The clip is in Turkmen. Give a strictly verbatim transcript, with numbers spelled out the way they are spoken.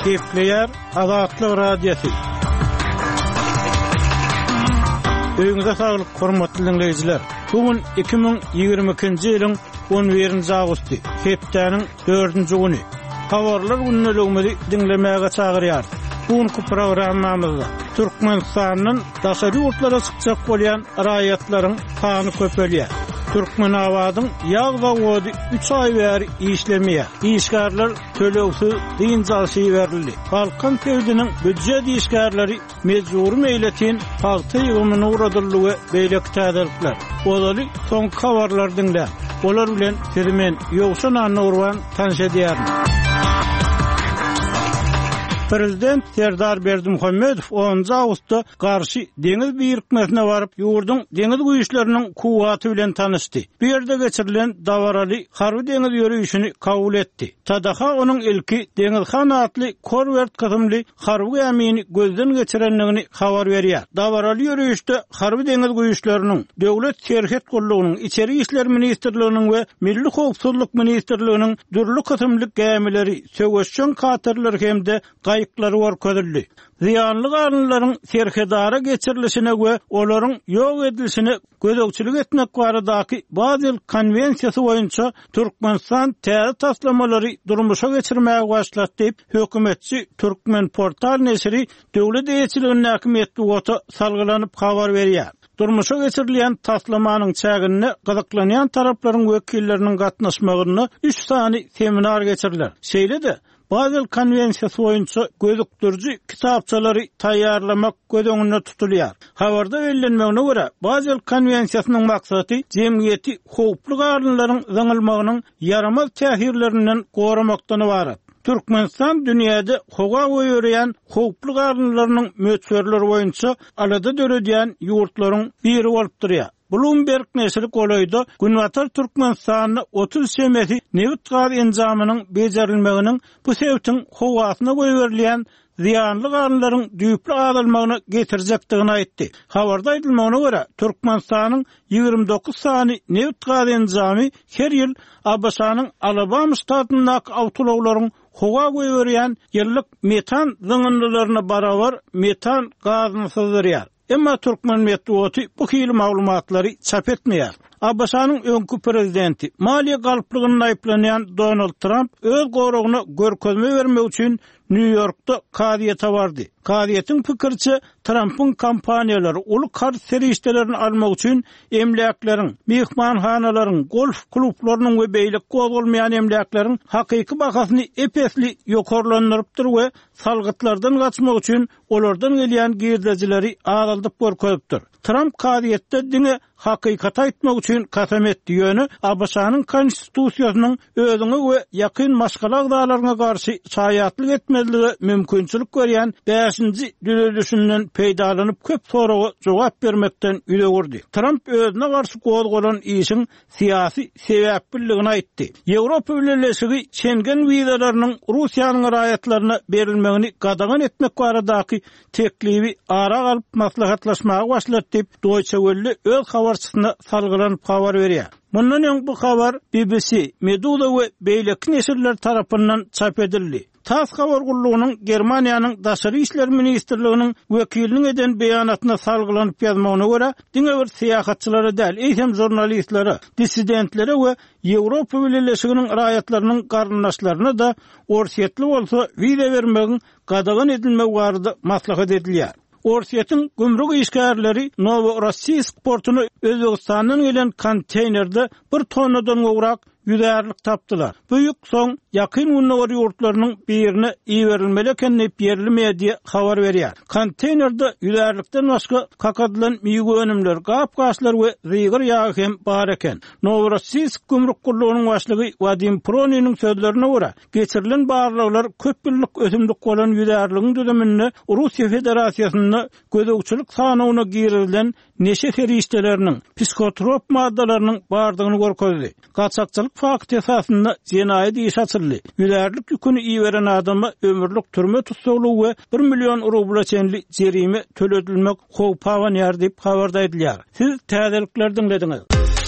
Kepleyer Azatlyk Radiosu. Öňüňize saglyk, hormatly dinleýijiler. Bugün iki bin ýygrimi ikinji ýylyň on birinji awgusty, hepdeniň dördünji güni. Habarlar günnelegimizi dinlemäge çagyrýar. Bugünkü programmamyzda Türkmenistanyň daşary ýurtlara çykjak bolýan raýatlaryň sany köpelýär. Türkmen awadyň ýag we gody üç ay bäri işlemeýär. İşgärler tölegsiz dynjalşy berildi. Balkan tewdiniň büdjet işgärleri mejbur meýletin paýta ýygymyny uradyldygy beýlek täzelikler. Olary soň habarlar dinlä. Olar bilen Termen Ýogşan Anurwan tanış edýär. Prezident Serdar Berdimuhammedow onuncu awgustda garşy deňiz birikmesine baryp ýurdun deňiz güýçleriniň kuwaty bilen tanışdy. Bu ýerde geçirilen dawaraly harby deňiz ýörüýüşini kabul etdi. Tadaha onuň ilki deňiz hanatly korwert kysymly harby gemini gözden geçirenligini habar berýär. Dawaraly ýörüýüşde harby deňiz güýçleriniň döwlet serhet gollugynyň, içeri işler ministrliginiň we milli howpsuzlyk ministrliginiň dürli kysymly gemileri, söwüşçün katerler hemde gaýıklary görkezildi. Ziyanly garynlaryň serhedara geçirilişine we olaryň ýok edilişine gözegçilik etmek baradaky Bazil konwensiýasy boýunça Türkmenistan täze taslamary durmuşa geçirmäge başlady diýip hökümetçi Türkmen portal nesri döwlet eýetçiliginiň häkimetli wata salgylanyp habar berýär. Durmuşa geçirilen taslamanyň çägine gyzyklanýan taraplaryň wekilleriniň gatnaşmagyny üç sany seminar geçiriler. Şeýle-de Bazil konwensiýasy boýunça gözükdürji kitapçalary taýýarlamak gödeňinde tutulýar. Habarda bellenmegine görä, Bazil konwensiýasynyň maksady jemgyýeti howply garynlaryň zaňylmagynyň yaramaz täsirlerinden goramakdan ibaret. Türkmenistan dünýäde howa goýurýan howply garynlaryň möçberleri boýunça alada döredýän ýurtlaryň biri bolup durýar. Bloomberg nesri golaýda Günwatar Türkmenistanyny otuz semeti newt gaz enjamynyň bejerilmeginiň bu sebäpden howasyna goýurilýän ziyanly garynlaryň düýpli azalmagyny getirjekdigini aýtdy. Habarda aýdylmagyna görä, Türkmenistanyň ýygrimi dokuz sany newt gaz enjamy her ýyl Abaşanyň Alabama ştatyndaky awtolawlaryň howa goýurýan ýyllyk metan zyňynlylaryna barabar metan gazyny syzdyrýar. Emma Türkmen medeniýeti bu hili maglumatlary çap etmeýär. Abaşanyň öňkü prezidenti, maliýe galplygyny aýplanýan Donald Trump öz goragyny görkezme bermek üçin New Yorkda kadiýete bardy. Kadiýetiň pikirçe, Trump'yň kampaniýalary uly kart serişdelerini almak üçin emläkleriň, mehmanhanalaryň, golf klublarynyň we beýlik gozulmaýan emläkleriň hakyky bahasyny epesli ýokarlandyrypdyr we salgytlardan gaçmak üçin olardan gelýän girdäjileri azaldyp görkezipdir. Trump kadiýetde diňe hakykat aýtmak üçin kasam etdi ýöne Abaşanyň konstitusiýasynyň özüňe we ýakyn maşgala agdalaryna garşy saýatlyk etmezligi mümkinçilik görýän beşinji düýdüşünden peýdalanyp köp soraga jogap bermekden ýüregurdy. Trump özüne garşy gozgolan işiň siýasy sebäpligini aýtdy. Ýewropa Birleşigi Schengen wizalarynyň Russiýanyň raýatlaryna berilmegini gadagan etmek baradaky teklibi ara galyp maslahatlaşmaga başlady diýip Deutsche Welle öz habarçysyna salgylanyp habar berýär. Mundan öň bu habar B B C, Meduza we beýleki nesirler tarapyndan çap edildi. Tas habar gullugynyň Germaniýanyň daşary işler ministrliginiň wekiliniň eden beýanatyna salgylanyp ýazmagyna görä, diňe bir syýahatçylary däl, eýsem jurnalistlere, dissidentlere we Ýewropa Birleşiginiň raýatlarynyň garyndaşlaryna da orsiýetli bolsa wiza bermegiň gadagan edilmegi barada maslahat edilýär. Orsiýetiň gümrük işgärleri Novorossiysk portuny Özbegistanyň gelen konteynerde bir tonnadan gowrak ýüzärlik tapdylar. Bu ýük soň ýakyn günler ýurtlarynyň birine iýerilmeli ekenini berilmeýär diýip habar berýär. Konteynerde ýüzärlikden başga kakadylan miýgi önümler, gap-gaslar we zygyr ýagy hem bar eken. Novorossiysk gümrük gullugynyň başlygy Vadim Proniyniň sözlerine görä, geçirilen barlyklar köp ýyllyk ösümlik bolan ýüzärligiň düzümini Russiýa Federasiýasyna gözegçilik sanawyna girilen neşe ferişdelerinin psikotrop maddalarynyň bardygyny görkezdi. Gaçakçylyk fakty esasında jenaýat iş açyldy. Ýüzärlik ýüküni iýeren adama ömürlük türme tutsalygy we bir million rubla çenli jerime töledilmek howpawan ýar diýip habarda edilýär. Siz täzeliklerden dinlediňiz.